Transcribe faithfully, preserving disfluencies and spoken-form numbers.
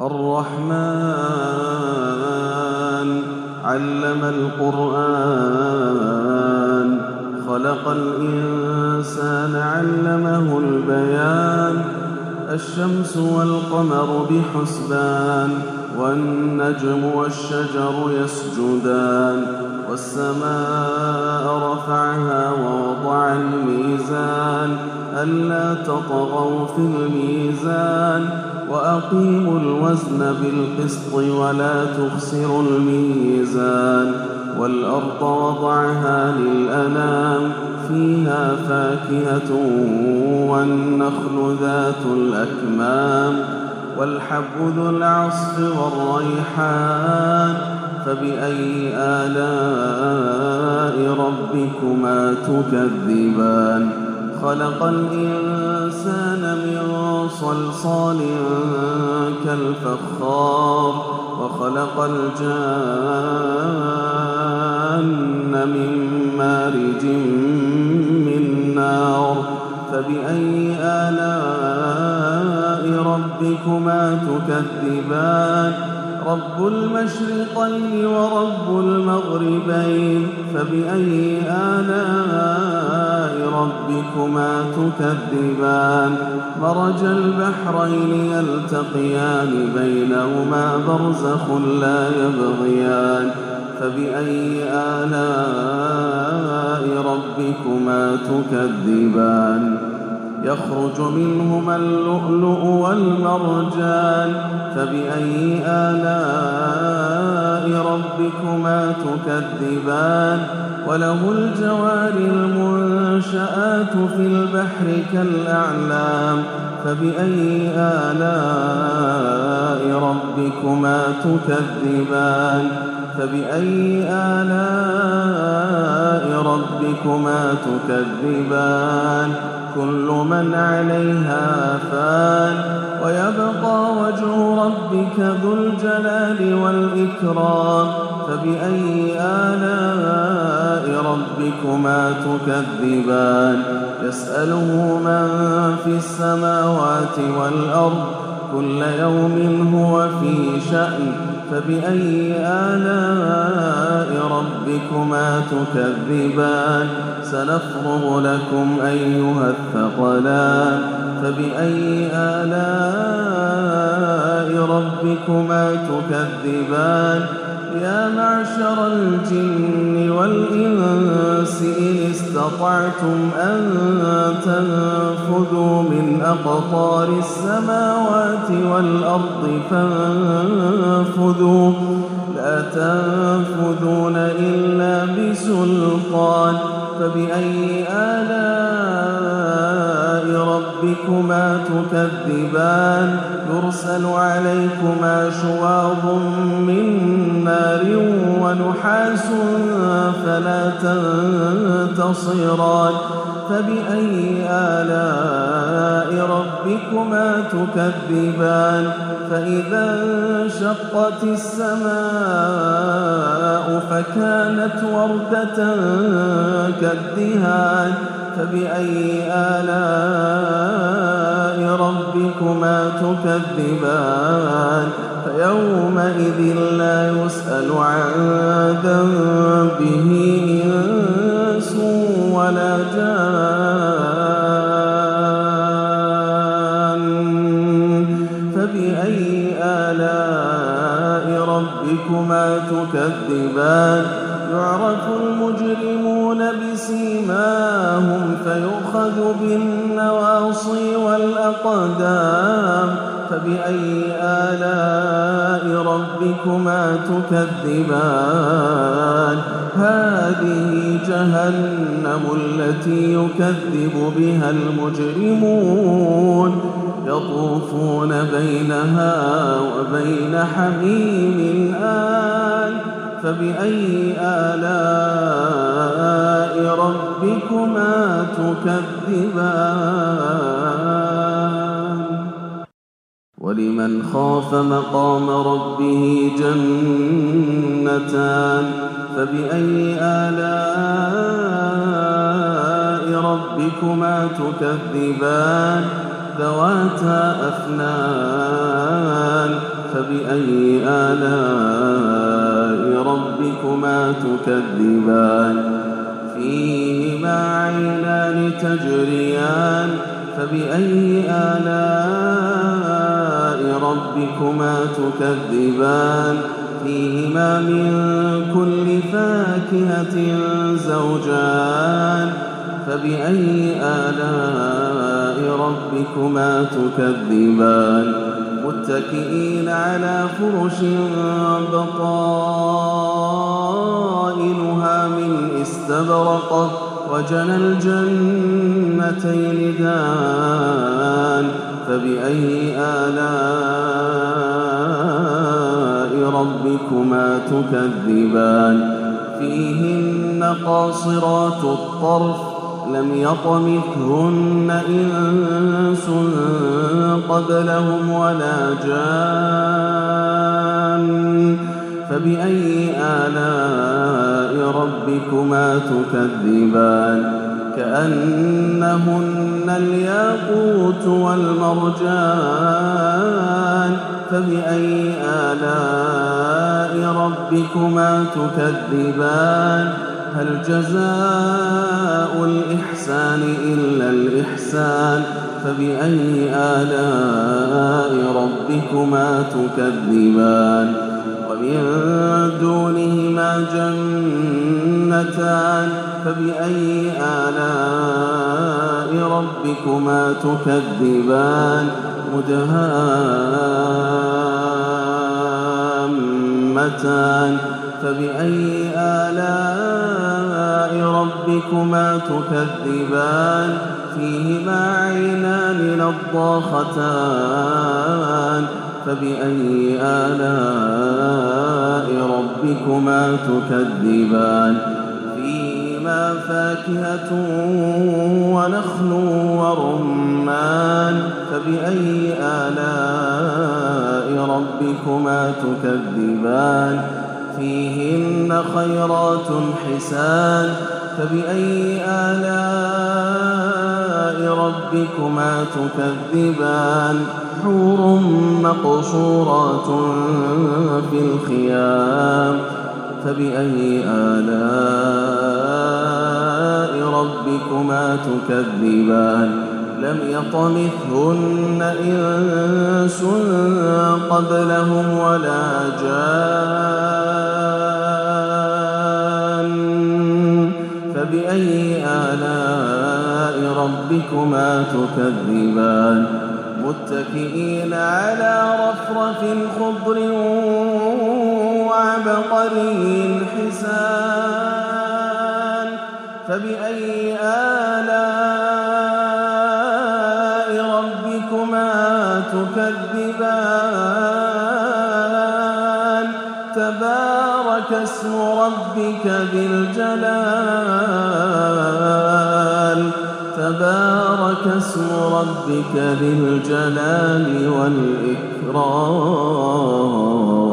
الرحمن علم القرآن خلق الإنسان علمه البيان الشمس والقمر بحسبان والنجم والشجر يسجدان والسماء رفعها ووضع الميزان ألا تطغوا في الميزان وأقيموا الوزن بالقسط ولا تخسروا الميزان والأرض وضعها للأنام فيها فاكهة والنخل ذات الأكمام والحب ذو العصف والريحان فبأي آلاء ربكما تكذبان خلق الإنسان من صلصال كالفخار وخلق الجان من مارج من نار فبأي آلاء ربكما تكذبان رب المشرقين ورب المغربين فبأي آلاء ربكما تكذبان مرج البحرين يلتقيان بينهما برزخ لا يبغيان فبأي آلاء ربكما تكذبان يخرج منهما اللؤلؤ والمرجان فبأي آلاء ربكما تكذبان وله الجوار المنشآت في البحر كالأعلام فبأي آلاء ربكما تكذبان فبأي آلاء ربكما تكذبان كل من عليها فان ويبقى وجه ربك ذو الجلال والإكرام فبأي آلاء ربكما تكذبان يسأله من في السماوات والأرض كل يوم هو في شأن فبأي آلاء ربكما تكذبان سنفرغ لكم أيها الثقلان فبأي آلاء ربكما تكذبان يا معشر الجن والإنس إن استطعتم أن تنفذوا من أقطار السماوات والأرض فانفذوا لا تنفذون إلا بسلطان فبأي آلاء ربكما تكذبان يرسل عليكما شواظ من نار ونحاس فلا تنتصران فبأي آلاء ربكما تكذبان فإذا انشقت السماء فكانت وردة كالدهان فبأي آلاء ربكما تكذبان فيومئذ لا يسأل عن ذنبه إنس ولا جان فبأي آلاء ربكما تكذبان يعرف المجرمون بسيماهم فيؤخذ بالنواصي والأقدام فبأي آلاء ربكما تكذبان هذه جهنم التي يكذب بها المجرمون يطوفون بينها وبين حميم آن فبأي آلاء ربكما تكذبان ولمن خاف مقام ربه جنتان فبأي آلاء ربكما تكذبان ذواتا أفنان فبأي آلاء ربكما تكذبان فيهما عينان تجريان فبأي آلاء ربكما تكذبان فيهما من كل فاكهة زوجان فبأي آلاء ربكما تكذبان متكئين على فرش بطائنها من استبرق وجنى الجنتين دان فبأي آلاء ربكما تكذبان فيهن قاصرات الطرف لم يطمثهن إنس قبلهم ولا جان فبأي آلاء ربكما تكذبان كأنهن الياقوت والمرجان فبأي آلاء ربكما تكذبان هل جزاء الإحسان إلا الإحسان فبأي آلاء ربكما تكذبان ومن دونهما جنتان فبأي آلاء ربكما تكذبان مدهامتان فبأي آلاء ربكما تكذبان فيهما عينان نضاختان فبأي آلاء ربكما تكذبان فيهما فاكهة ونخل ورمان فبأي آلاء ربكما تكذبان فيهن خيرات حسان فبأي آلاء ربكما تكذبان حور مقصورات في الخيام فبأي آلاء ربكما تكذبان لم يطمثهن إنس قبلهم ولا جان فبأي آلاء ربكما تكذبان متكئين على رفرف خضر وعبقري حسان فبأي آلاء ربكما تكذبان تبارك اسم ربك ذي الجلال تبارك اسم ربك ذي الجلال والإكرام